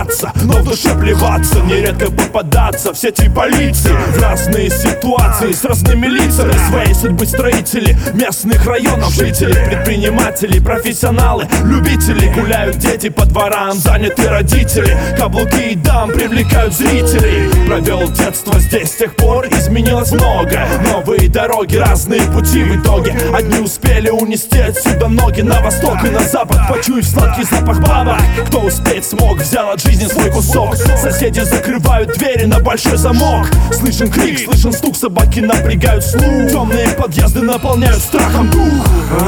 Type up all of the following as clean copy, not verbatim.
улыбаться, но в душе плеваться, нередко попадаться в сети полиции. В разные ситуации с разными лицами, своей судьбы строители местных районов, жители, предприниматели, профессионалы, любители. Гуляют дети по дворам, заняты родители, каблуки и дам привлекают зрителей. Провел детство здесь, с тех пор изменилось много. Новые дороги, разные пути в итоге. Одни успели унести отсюда ноги на восток и на запад, почуяв сладкий запах бабок. Кто успеть смог, взял от жизни свой кусок. Соседи закрывают двери на большой замок. Слышен крик, слышен стук, собаки напрягают слух. Темные подъезды наполняют страхом дух.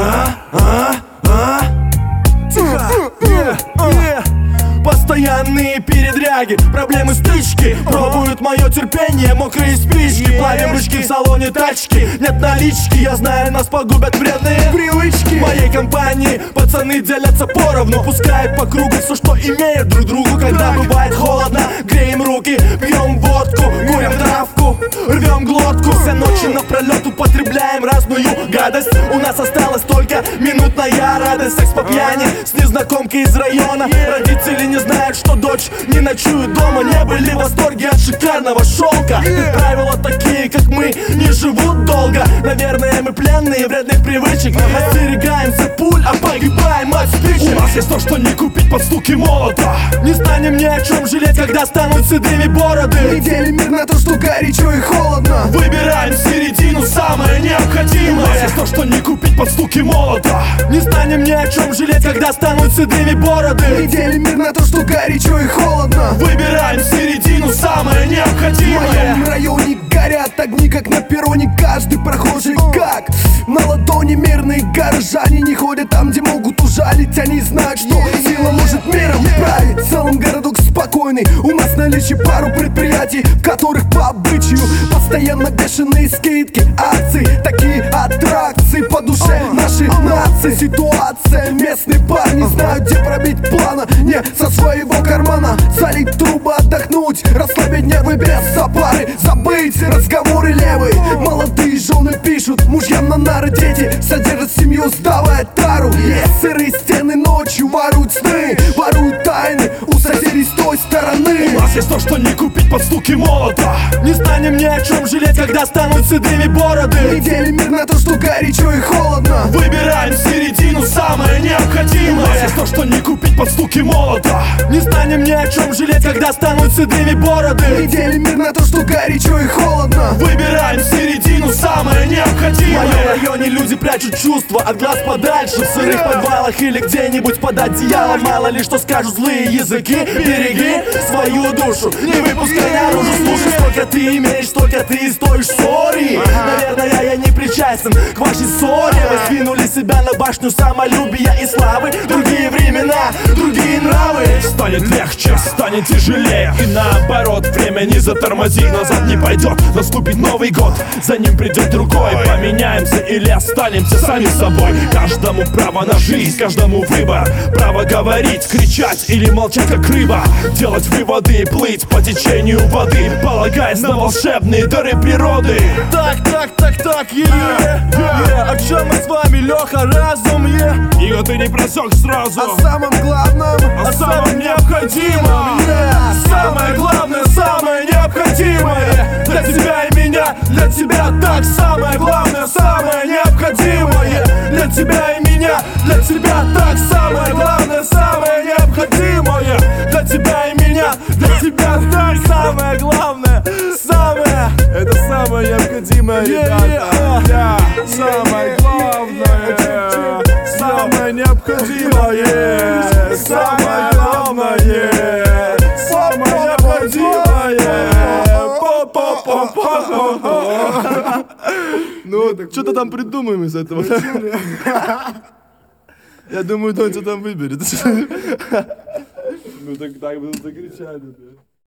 Постоянные передряги, проблемы стычки. Пробуют мое терпение, мокрые спички. Плавим бычки в салоне тачки. Нет налички, я знаю, нас погубят вредные привычки. В моей компании пацаны делятся поровну, пускают по кругу все, что имеют друг другу. Когда бывает холодно, греем руки, пьем водку, курим травку, рвем глотку. Все ночи напролет употребляем разную гадость. У нас осталась только минутная радость. Секс по пьяни с незнакомкой из района. Родители не знают, что дочь не ночует дома. Не были в восторге от шикарного шелка. Правила такие, как мы, не живут долго. Наверное, мы пленные вредных привычек. Остерегаемся пуль, а погибаем от стычек. У нас есть то, что не купить под стуки молота. Не станем ни о чем жалеть, когда станут седыми бороды. Мы делим мир на то, что горячо и холодно. Выбираем середину, самое необходимое. У нас есть то, что не купить под стуки молота. Не станем ни о чем жалеть, когда станут седыми бороды. Мы делим мир на то, что горячо и холодно. Выбираем середину, самое В необходимое. моем районе горят огни, как на перроне. Каждый прохожий как на ладони. Мирные горожане не ходят там, где могут ужалить. Они знают, что сила может миром править. В целом городок спокойный. У нас наличие пару предприятий, в которых по обычаю постоянно бешеные скидки, акции, такие аттракции по душе нашей нации. Ситуация, местные парни знают, где пробить плана. Не со своего кармана, залить трубы, отдохнуть, расслабить нервы без запары, забыть разговоры левые. Молодые жены пишут мужьям на нары, дети содержат семью, сдавая тару. Есть сырые стены ночью, воруют сны, воруют тайны у соседей с той стороны. У нас есть то, что не купить под стуки молота. Не станем ни о чем жалеть, когда станут седыми бороды. Мы делим мир на то, что горячо и холодно. Выбираем середину, самое необходимое. У нас есть то, что не купить под стуки молота. Не станем ни о чем жалеть, когда станут седыми бороды. Мы делим мир на то, что горячо и холодно. Выбираем середину, самое В необходимое. моем районе люди прячут чувства от глаз подальше. В сырых подвалах или где-нибудь под одеялом. Мало ли что скажут злые языки. Береги свою душу, не выпускай наружу. Слушай, сколько ты имеешь, столько ты и стоишь. Сори, наверное, я не причастен к вашей ссоре. Вы сдвинули себя на башню самолюбия и славы. Другие времена, другие нравы. Станет легче, станет тяжелее. И наоборот, время не затормози, назад не пойдет. Наступит Новый год, за ним придет другой. Поменяемся или останемся сами собой. Каждому право на жизнь, каждому выбор. Право говорить, кричать или молчать как рыба. Делать выводы и плыть по течению воды, полагаясь на волшебные дары природы. Так, о чем мы с вами, Леха, разум, Его ты не просек сразу. О самом главном, О самом необходимом. Самое главное, самое необходимое для тебя и меня, для тебя так. Самое главное, самое необходимое для тебя и меня, для тебя так. Самое главное, самое необходимое для тебя и меня, для тебя так. Самое главное, самое, это самое необходимое, ребята. Самое главное, самое необходимое, самое главное, самое необходимое. Ну, так что-то там придумаем из этого. Я думаю, он что там выберет. Ну так будем закричать.